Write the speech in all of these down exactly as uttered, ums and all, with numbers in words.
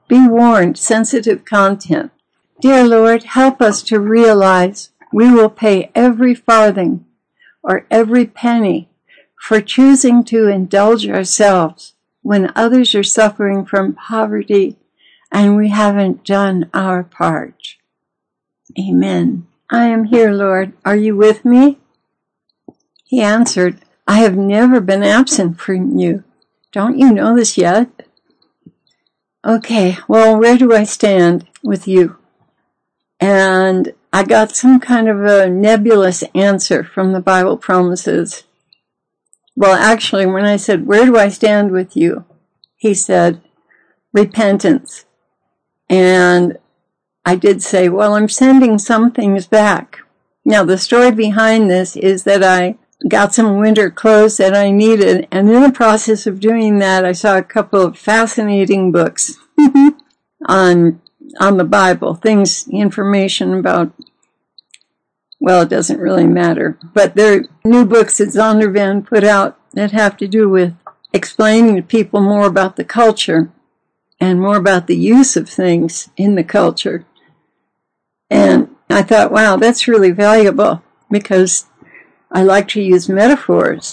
Be warned, sensitive content. Dear Lord, help us to realize we will pay every farthing or every penny for choosing to indulge ourselves when others are suffering from poverty and we haven't done our part. Amen. I am here, Lord. Are you with me? He answered, I have never been absent from you. Don't you know this yet? Okay, well, where do I stand with you? And I got some kind of a nebulous answer from the Bible promises. Well, actually, when I said, where do I stand with you? He said, repentance. And I did say, well, I'm sending some things back. Now, the story behind this is that I got some winter clothes that I needed, and in the process of doing that, I saw a couple of fascinating books on on the Bible, things, information about, well, it doesn't really matter, but they're new books that Zondervan put out that have to do with explaining to people more about the culture and more about the use of things in the culture. And I thought, wow, that's really valuable because I like to use metaphors.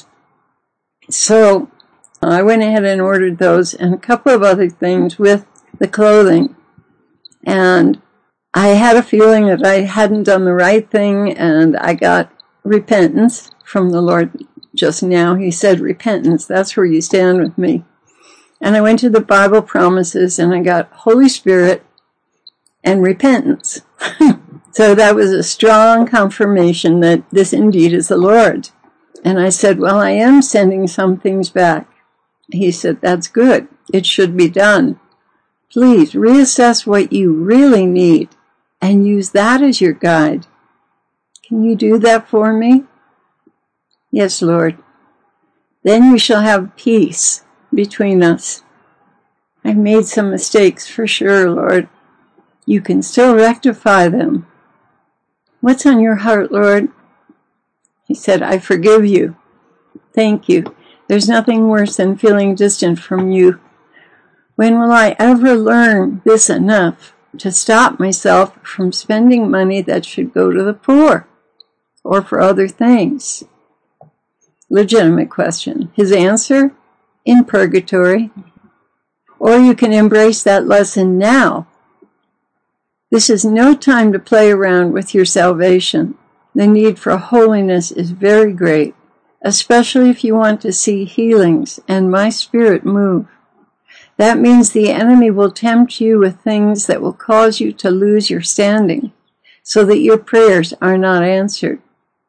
So I went ahead and ordered those and a couple of other things with the clothing. And I had a feeling that I hadn't done the right thing, and I got repentance from the Lord just now. He said, repentance, that's where you stand with me. And I went to the Bible promises, and I got Holy Spirit and repentance. So that was a strong confirmation that this indeed is the Lord. And I said, well, I am sending some things back. He said, that's good. It should be done. Please reassess what you really need and use that as your guide. Can you do that for me? Yes, Lord. Then we shall have peace between us. I've made some mistakes for sure, Lord. You can still rectify them. What's on your heart, Lord? He said, I forgive you. Thank you. There's nothing worse than feeling distant from you. When will I ever learn this enough to stop myself from spending money that should go to the poor or for other things? Legitimate question. His answer? In purgatory. Or you can embrace that lesson now. This is no time to play around with your salvation. The need for holiness is very great, especially if you want to see healings and my Spirit move. That means the enemy will tempt you with things that will cause you to lose your standing so that your prayers are not answered.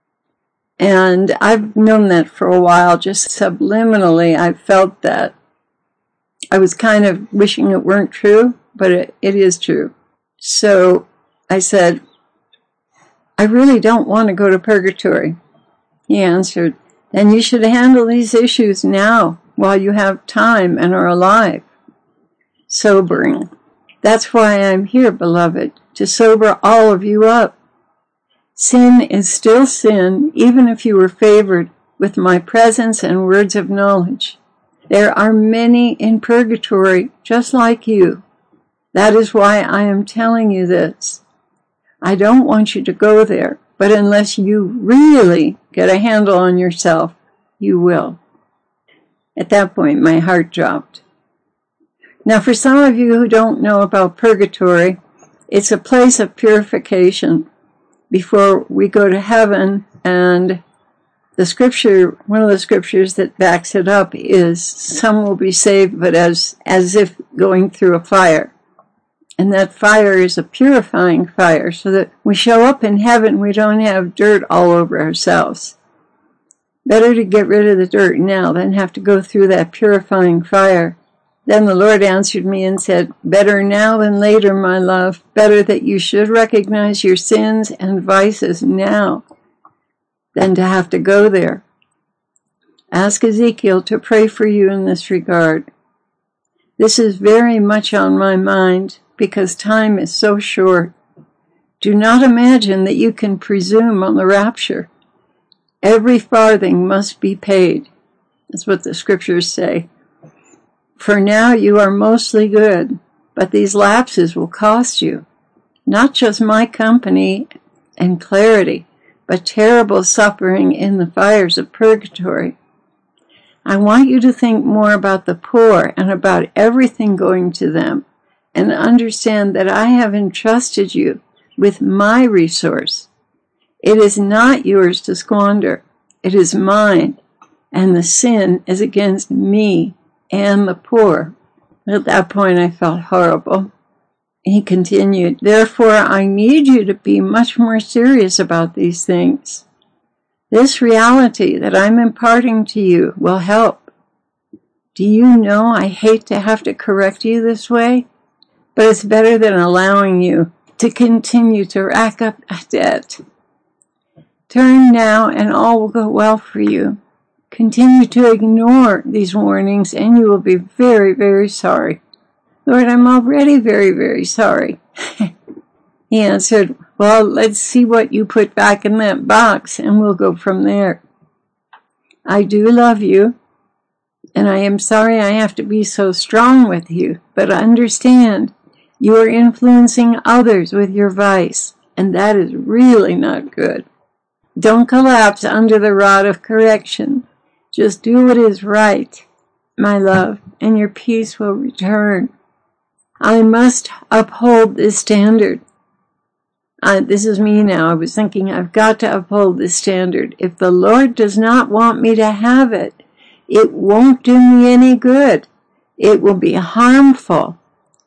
And I've known that for a while, just subliminally I felt that. I was kind of wishing it weren't true, but it, it is true. So I said, I really don't want to go to purgatory. He answered, then you should handle these issues now while you have time and are alive. Sobering. That's why I'm here, beloved, to sober all of you up. Sin is still sin, even if you were favored with my presence and words of knowledge. There are many in purgatory just like you. That is why I am telling you this. I don't want you to go there, but unless you really get a handle on yourself, you will. At that point, my heart dropped. Now, for some of you who don't know about purgatory, it's a place of purification before we go to heaven, and the scripture, one of the scriptures that backs it up is, some will be saved, but as, as if going through a fire. And that fire is a purifying fire, so that we show up in heaven, we don't have dirt all over ourselves. Better to get rid of the dirt now than have to go through that purifying fire. Then the Lord answered me and said, better now than later, my love. Better that you should recognize your sins and vices now than to have to go there. Ask Ezekiel to pray for you in this regard. This is very much on my mind because time is so short. Do not imagine that you can presume on the rapture. Every farthing must be paid. That's what the scriptures say. For now you are mostly good, But these lapses will cost you not just my company and clarity, but terrible suffering in the fires of purgatory. I want you to think more about the poor and about everything going to them, and understand that I have entrusted you with my resource. It is not yours to squander. It is mine, and the sin is against me and the poor. At that point, I felt horrible. He continued, therefore, I need you to be much more serious about these things. This reality that I'm imparting to you will help. Do you know I hate to have to correct you this way? But it's better than allowing you to continue to rack up a debt. Turn now and all will go well for you. Continue to ignore these warnings and you will be very, very sorry. Lord, I'm already very, very sorry. He answered, well, let's see what you put back in that box and we'll go from there. I do love you, and I am sorry I have to be so strong with you, but understand you are influencing others with your vice, and that is really not good. Don't collapse under the rod of correction. Just do what is right, my love, and your peace will return. I must uphold this standard. Uh, this is me now. I was thinking I've got to uphold this standard. If the Lord does not want me to have it, it won't do me any good. It will be harmful.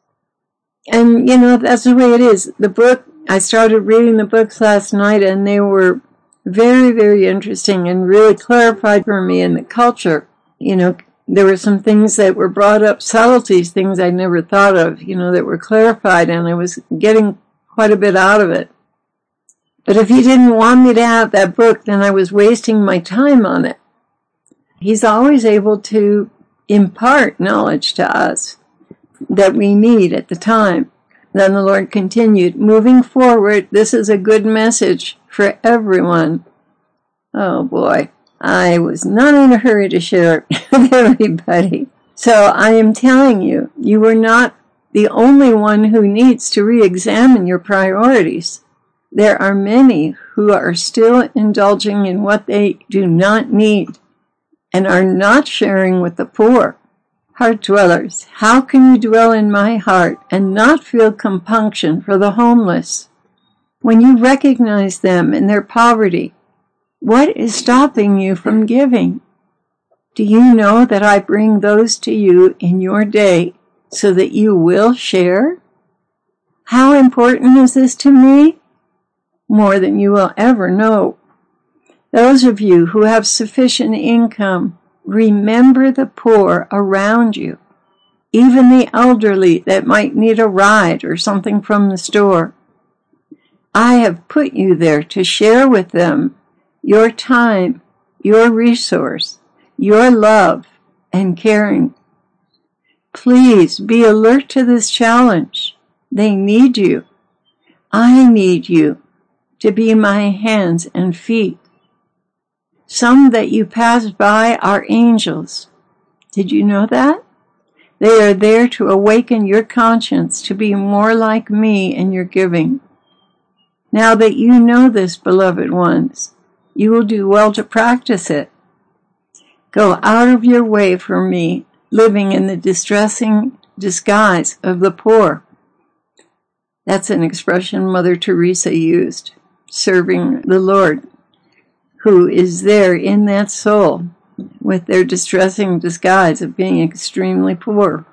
And, you know, that's the way it is. The book, I started reading the books last night, and they were very, very interesting and really clarified for me in the culture. You know, there were some things that were brought up, subtleties, things I never thought of, you know, that were clarified, and I was getting quite a bit out of it. But if he didn't want me to have that book, then I was wasting my time on it. He's always able to impart knowledge to us that we need at the time. Then the Lord continued, moving forward, this is a good message for everyone. Oh boy, I was not in a hurry to share it with everybody. So I am telling you, you are not the only one who needs to re-examine your priorities. There are many who are still indulging in what they do not need and are not sharing with the poor. Heart dwellers, how can you dwell in my heart and not feel compunction for the homeless? When you recognize them in their poverty, what is stopping you from giving? Do you know that I bring those to you in your day so that you will share? How important is this to me? More than you will ever know. Those of you who have sufficient income, remember the poor around you, even the elderly that might need a ride or something from the store. I have put you there to share with them your time, your resource, your love, and caring. Please be alert to this challenge. They need you. I need you to be my hands and feet. Some that you pass by are angels. Did you know that? They are there to awaken your conscience to be more like me in your giving. Now that you know this, beloved ones, you will do well to practice it. Go out of your way for me, living in the distressing disguise of the poor. That's an expression Mother Teresa used, serving the Lord, who is there in that soul with their distressing disguise of being extremely poor.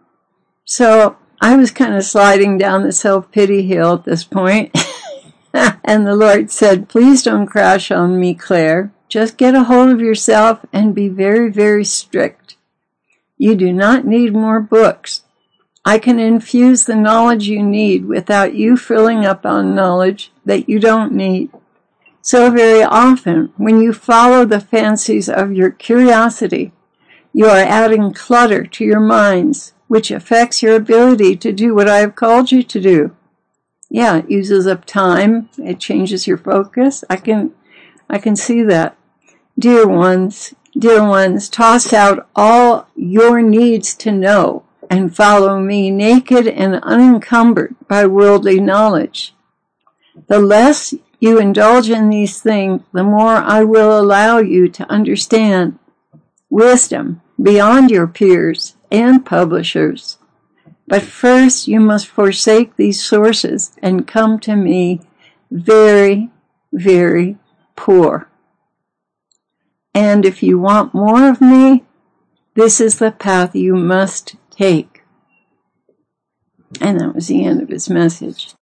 So I was kind of sliding down the self-pity hill at this point. And the Lord said, please don't crash on me, Claire. Just get a hold of yourself and be very, very strict. You do not need more books. I can infuse the knowledge you need without you filling up on knowledge that you don't need. So very often, when you follow the fancies of your curiosity, you are adding clutter to your minds, which affects your ability to do what I have called you to do. Yeah, it uses up time. It changes your focus. I can, I can see that. Dear ones, dear ones, toss out all your needs to know and follow me naked and unencumbered by worldly knowledge. The less you indulge in these things, the more I will allow you to understand wisdom beyond your peers and publishers. But first you must forsake these sources and come to me very, very poor. And if you want more of me, this is the path you must take. And that was the end of his message.